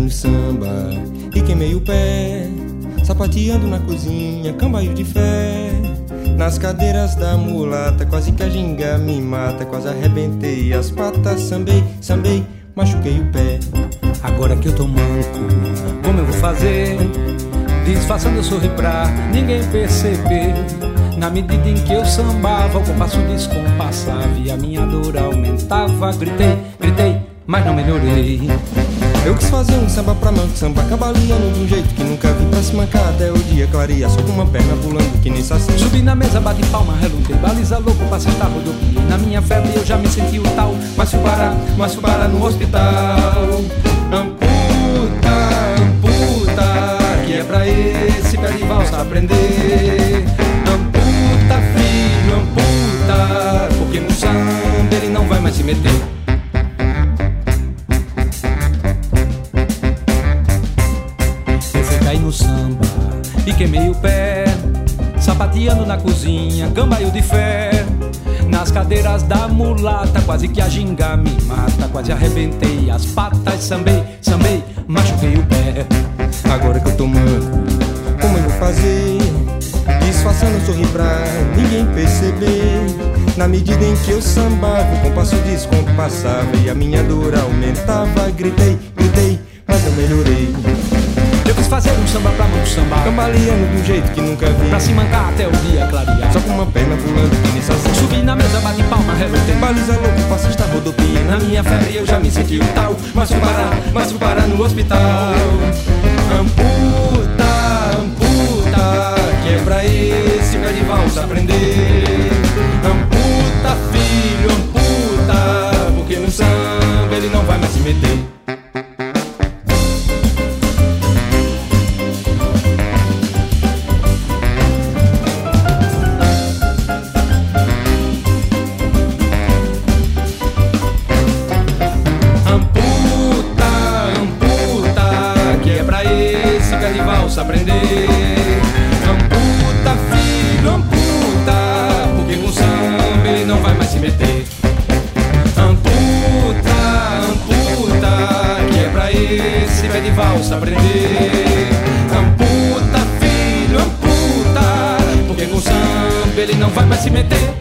no samba e queimei o pé, sapateando na cozinha, cambaio de fé. Nas cadeiras da mulata, quase que a ginga me mata. Quase arrebentei as patas, sambei, sambei, machuquei o pé. Agora que eu tô manco, como eu vou fazer? Disfarçando eu sorri pra ninguém perceber. Na medida em que eu sambava, o compasso descompassava e a minha dor aumentava. Gritei, gritei, mas não melhorei. Eu quis fazer um samba pra mão de samba, cambaleando de um jeito que nunca vi, pra se mancar até o dia clarear, só com uma perna pulando que nem saci. Subi na mesa, bati palma, relutei, baliza louco pra sentar, rodopiei. Na minha febre eu já me senti o tal, mas fui parar no hospital. Amputa, amputa, que é pra esse pé de valsa aprender. Amputa, filho, amputa, porque no samba ele não vai mais se meter. Caí no samba e queimei o pé, sapateando na cozinha, cambaio de fé. Nas cadeiras da mulata, quase que a ginga me mata. Quase arrebentei as patas, sambei, sambei, machuquei o pé. Agora que eu tô manco, como eu vou fazer? Disfarçando sorrir pra ninguém perceber. Na medida em que eu sambava, o compasso descompassava e a minha dor aumentava. Gritei, gritei, mas eu melhorei. Eu quis fazer um samba pra mão de samba, cambaleando de um jeito que nunca vi, pra se mancar até o dia clarear, só com uma perna pulando que nem saci. Subi na mesa, bati palma, relutei, baliza louco, faço esta rodopia. Na minha febre eu já me senti o tal, mas fui parar no hospital. Amputa, amputa, que é pra esse pé de valsa aprender. Amputa, filho, amputa, porque no samba ele não vai mais se meter. Aprender. Amputa, filho, amputa, porque com samba ele não vai mais se meter. Amputa, amputa, que é pra esse pé de valsa aprender. Amputa, filho, amputa, porque com samba ele não vai mais se meter.